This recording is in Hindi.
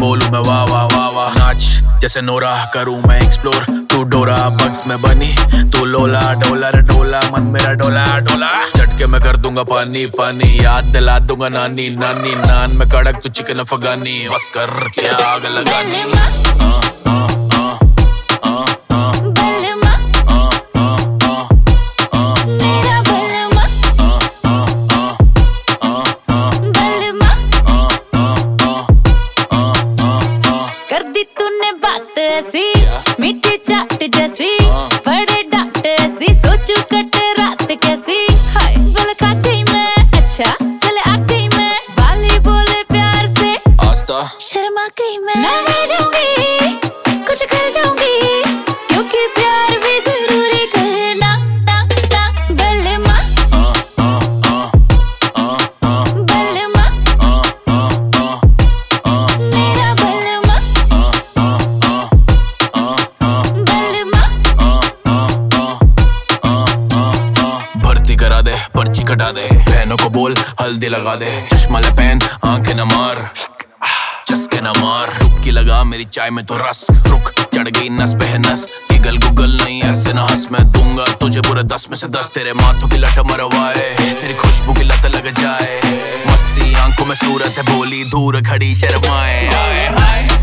बोलूं मैं वाह वाह वाह वाह। नाच जैसे नोरा करूं मैं एक्सप्लोर, तू डोरा बग्स में बनी, तू लोला डोलर डोला मन मेरा डोला डोला। झटके मैं कर दूंगा पानी पानी, याद दिला दूंगा नानी नानी। नान में कड़क तू चिकन अफगानी, बस कर क्या आग लगानी। कर दी तूने बात ऐसी मीठी चाट जैसी, बड़े डांट ऐसी, सोचू कट रात कैसी। हाय बोल खा गई मैं, अच्छा चले आ गई मैं, बाली बोले प्यार से आस्था शर्मा गई मैं मर जाऊंगी, कुछ कर जाऊंगी, क्योंकि प्यार भी जरूरी करना ना ना। बलमा बलमा मेरा बलमा भर्ती करा दे, पर्ची कटा दे, बहनों को बोल हल्दी लगा दे। चश्मा ले पहन, आंखें न मार, चस्के न मार। डुबकी लगा मेरी चाय में तो रस, रुक चढ़ गई नस पे नस। गिगल गुगल नहीं ऐसे न हंस, मैं दूंगा तुझे पूरे 10 में से 10। तेरे माथों की लट मरवाए, तेरी खुशबू की लत लग जाए। मस्ती आंखों में सूरत है, बोली दूर खड़ी शर्माए।